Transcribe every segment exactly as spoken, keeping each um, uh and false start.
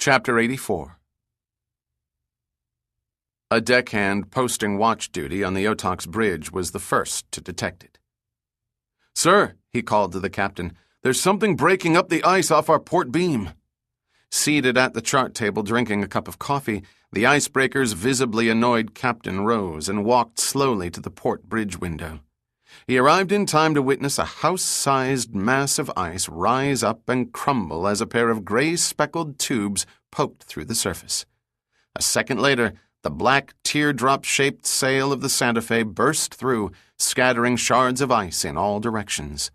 Chapter eighty-four. A deckhand posting watch duty on the Otox Bridge was the first to detect it. "Sir," he called to the captain, "there's something breaking up the ice off our port beam." Seated at the chart table drinking a cup of coffee, the icebreaker's visibly annoyed captain rose and walked slowly to the port bridge window. He arrived in time to witness a house-sized mass of ice rise up and crumble as a pair of gray-speckled tubes poked through the surface. A second later, the black teardrop-shaped sail of the Santa Fe burst through, scattering shards of ice in all directions.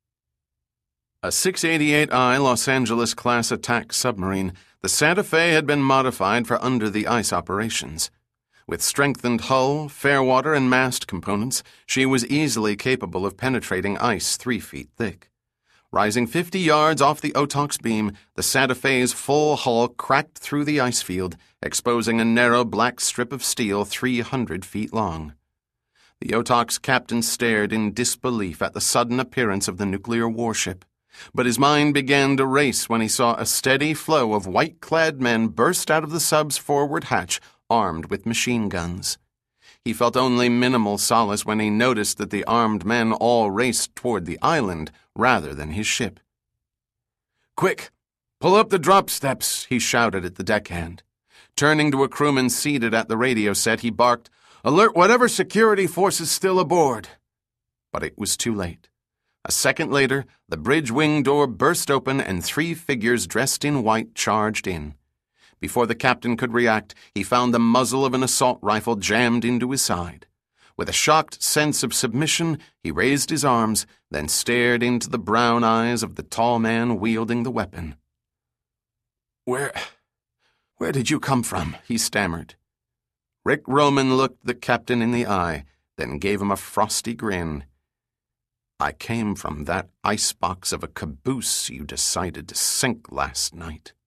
A six eighty-eight I Los Angeles-class attack submarine, the Santa Fe had been modified for under-the-ice operations. With strengthened hull, fairwater, and mast components, she was easily capable of penetrating ice three feet thick. Rising fifty yards off the Otox beam, the Santa Fe's full hull cracked through the ice field, exposing a narrow black strip of steel three hundred feet long. The Otox captain stared in disbelief at the sudden appearance of the nuclear warship, but his mind began to race when he saw a steady flow of white-clad men burst out of the sub's forward hatch, armed with machine guns. He felt only minimal solace when he noticed that the armed men all raced toward the island rather than his ship. "Quick! Pull up the drop steps!" he shouted at the deckhand. Turning to a crewman seated at the radio set, he barked, "Alert whatever security force is still aboard!" But it was too late. A second later, the bridge wing door burst open and three figures dressed in white charged in. Before the captain could react, he found the muzzle of an assault rifle jammed into his side. With a shocked sense of submission, he raised his arms, then stared into the brown eyes of the tall man wielding the weapon. Where... where did you come from?" he stammered. Rick Roman looked the captain in the eye, then gave him a frosty grin. "I came from that icebox of a caboose you decided to sink last night."